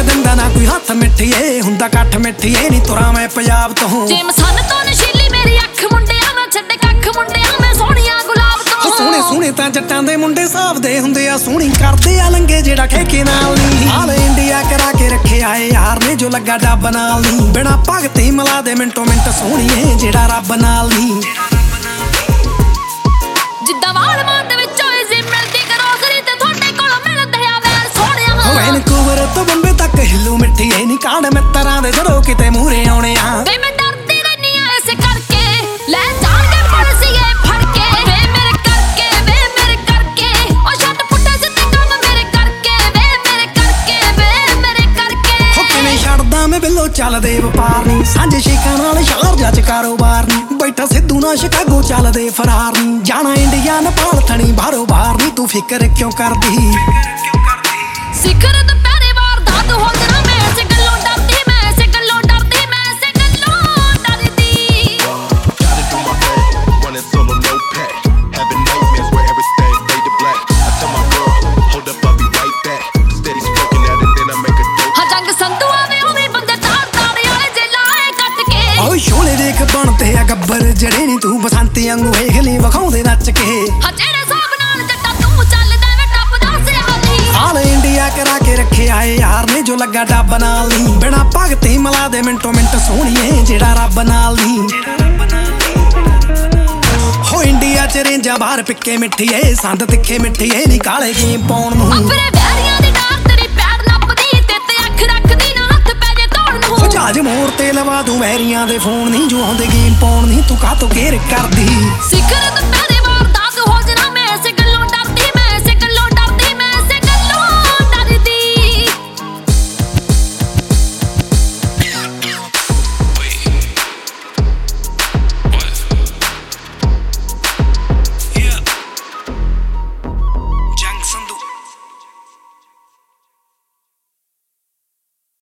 ਦਿੰਦਾ ਨਾ ਕੋਈ ਹੱਥ ਮਿੱਠੀਏ, ਹੁੰਦਾ ਇਕੱਠ ਮਿੱਠੀਏ ਨੀ ਤੁਰਾਂ ਮੈਂ ਪੰਜਾਬ ਤੋਂ। ਜੇ ਮਸਨ ਤੋਂ ਨਸ਼ੀਲੀ ਮੇਰੀ ਅੱਖ ਮੁੰਡਿਆਂ ਨਾ ਛੱਡੇ ਕੱਖ ਮੁੰਡਿਆਂ ਮੈਂ ਸੋਹਣੀਆਂ ਗੁਲਾਬ ਤੋਂ। ਸੋਹਣੇ ਸੋਹਣੇ ਤਾਂ ਜੱਟਾਂ ਦੇ ਮੁੰਡੇ ਸਾਫਦੇ ਹੁੰਦੇ ਆ, ਸੋਹਣੀ ਕਰਦੇ ਆ ਲੰਗੇ ਜਿਹੜਾ ਠੇਕੇ ਨਾਲ ਨੀ। ਆਲ ਇੰਡੀਆ ਕਰਾ ਕੇ ਰੱਖਿਆ ਏ ਯਾਰ ਨੇ ਜੋ ਲੱਗਾ ਡੱਬ ਨਾਲ ਨੀ। ਬਿਨਾ ਭਗਤੀ ਮਿਲਾ ਦੇ ਮਿੰਟੋ ਮਿੰਟ ਸੋਹਣੀਏ ਜਿਹੜਾ ਰੱਬ ਨਾਲ ਨੀ। ਜਿੱਦਾਂ ਵਾਲ ਮਾਂ ਦੇ ਵਿੱਚ ਹੋਏ ਸੀ ਮਿਲਦੀ ਗਰੋਸਰੀ ਤੇ ਤੁਹਾਡੇ ਕੋਲੋਂ ਮਿਲਦੇ ਆ ਵੈਰ ਸੋਹਣਿਆ। ਵੈਨਕੂਵਰ ਤੋਂ ਬੰਬੇ ਤੱਕ ਹਿੱਲੂ ਮਿੱਠੀਏ ਨੀ ਕਾਂਡ ਮਿੱਤਰਾਂ ਦੇ ਜਦੋਂ ਕਿਤੇ ਮੂਹਰੇ ਆਉਣੇ ਆ। ਵੇ ਮੈਂ ਡਰਦੀ ਰਹਿਨੀ ਆ ਇਸੇ ਕਰਕੇ ਲੈ ਜਾਣਗੇ ਪੁਲਿਸੀਏ ਫੜ ਕੇ। ਵੇ ਮੇਰੇ ਕਰਕੇ ਵੇ ਮੇਰੇ ਕਰਕੇ ਉਹ ਛੱਡ ਪੁੱਟੇ ਸਿੱਧੇ ਕੰਮ ਮੇਰੇ ਕਰਕੇ। ਵੇ ਮੇਰੇ ਕਰਕੇ ਵੇ ਮੇਰੇ ਕਰਕੇ ਹੋ ਕਿਵੇਂ ਛੱਡਦਾ ਮੈਂ ਬਿੱਲੋ ਚੱਲਦੇ ਵਪਾਰ ਨੀ। ਸਾਂਝੇ ਸ਼ੇਕਾਂ ਨਾਲ ਸ਼ਾਰਜਾ ਚ ਕਾਰੋਬਾਰ ਨੀ। ਬੈਠਾ ਸਿੱਧੂ ਨਾਲ ਸ਼ਿਕਾਗੋ ਚੱਲਦੇ ਫਰਾਰ ਨੀ। ਜਾਣਾ ਇੰਡੀਆ ਨੇਪਾਲ ਥਣੀ ਬਾਹਰੋਂ ਬਾਹਰ ਨੀ। ਤੂੰ ਫਿਕਰ ਕਿਉਂ ਕਰਦੀ? ਸਿਖਰ ਦੁਪਹਿਰੇ ਵਾਰਦਾਤ ਹੋ ਜਾਣਾ ਮੈਂ ਇਸੇ ਗੱਲੋਂ ਡਰਦੀ। ਮੈਂ ਇਸੇ ਗੱਲੋਂ ਡਰਦੀ। ਮੈਂ ਇਸੇ ਗੱਲੋਂ ਡਰਦੀ। Gotta do my thing, running solo, no pay. Having nightmares where everything fade to black. I tell my girl, hold up, I'll be right back. Steady smoking that and then I make a dope. ਹਾਂ ਜੰਗ ਸੰਧੂ ਆਵੇ ਉਹ ਵੀ ਬੰਦੇ ਤਾਰ ਵਾਲੇ ਜੇ ਲਾਏ ਕੱਟ ਕੇ। ਓਏ ਸ਼ੋਲੇ ਦੇਖ ਬਣਦੇ ਆ ਗੱਬਰ ਜਿਹੜੇ ਨੀ। ਤੂੰ ਬਸੰਤੀ ਵਾਂਗੂ ਵੇਖ ਲਈ ਵਿਖਾਉਂਦੇ ਨੱਚ ਕੇ। ਹਾਂ ਜਿਹੜੇ ਹਿਸਾਬ ਨਾਲ ਜੱਟਾ ਤੂੰ ਚੱਲਦਾ ਵੇ ਟੱਪ ਦੱਸ ਰਿਹਾ ਨਹੀਂ। ਆਲ ਇੰਡੀਆ ਕਰਾ ਕੇ ਰੱਖਿਆ ਏ ਯਾਰ ਨੇ ਜੋ ਲੱਗਾ ਡੱਬ ਨਾਲ ਨੀ। ਬਿਨਾ ਭਗਤੀ ਮਿਲਾ ਦੇ ਮਿੰਟੋ ਮਿੰਟ ਸੋਹਣੀਏ ਜਿਹੜਾ ਰੱਬ ਨਾਲ ਨੀ। ਹੋ ਇੰਡੀਆ ਚ ਰੇਂਜਾਂ ਬਾਹਰ ਪਿੱਕੇ ਮਿੱਠੀਏ, ਸੰਦ ਤਿੱਖੇ ਮਿੱਠੀਏ ਨੀ ਕਾਲੇ ਗੇਮ ਪਾਉਣ ਨੂੰ। ਆਪਣੇ ਵੈਰੀਆਂ ਦੀ ਡਾਰ ਤੇਰੀ ਪੈਰ ਨੱਪਦੀ ਤੇ ਅੱਖ ਰੱਖਦੀ ਨਾ ਹੱਥ ਪੈ ਜੇ ਤੋੜਨ ਨੂੰ। ਹੋ ਜਹਾਜ਼ ਮੋੜ ਤੇ ਲਵਾ ਦੂੰ ਵੈਰੀਆਂ ਦੇ ਫੋਨ ਨੀ। ਜੋ ਆਉਂਦੇ ਗੇਮ ਪਾਉਣ ਨੀ ਤੂੰ ਕਾਹਤੋਂ ਕੇਅਰ ਕਰਦੀ? ਸਿਖਰ ਦੁਪਹਿਰੇ